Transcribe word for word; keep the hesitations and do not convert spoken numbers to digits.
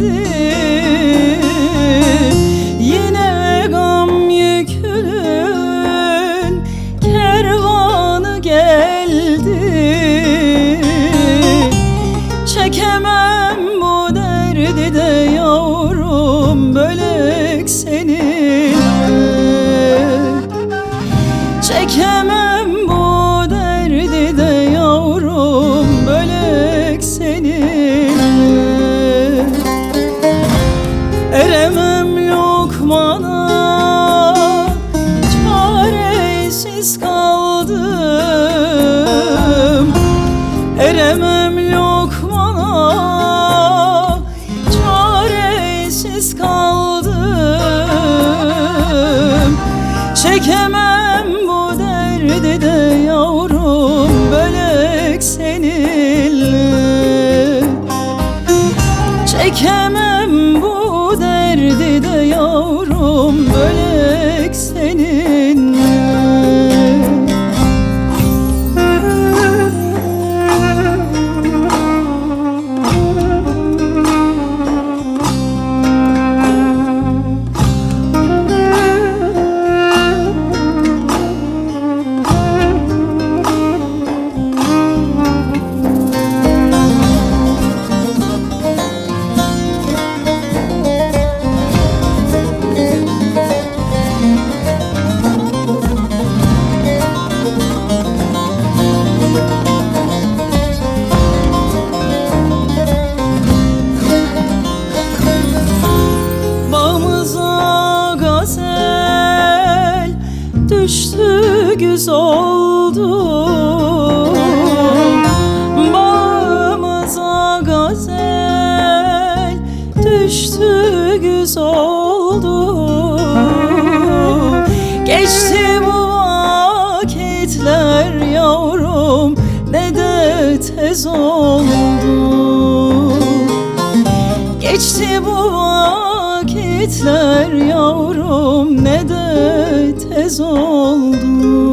geldi, yine gam yükünün kervanı geldi. Çekemem bu derdi de yavrum, bölek seninle. Çekemem bu derdi de yavrum, bölek seninle. Eremem lokmana, çaresiz kaldım. Eremem lokmana, çaresiz kaldım. Çekemem bu derdi de yavrum, bölek seninle. Çekemem bu derdi de yavrum, bölek seninle. Düştü güz oldu, bağımıza gazel. Düştü güz oldu, geçti bu vakitler yavrum, ne de tez oldu. Geçti bu vakitler yavrum, ne de tez oldu.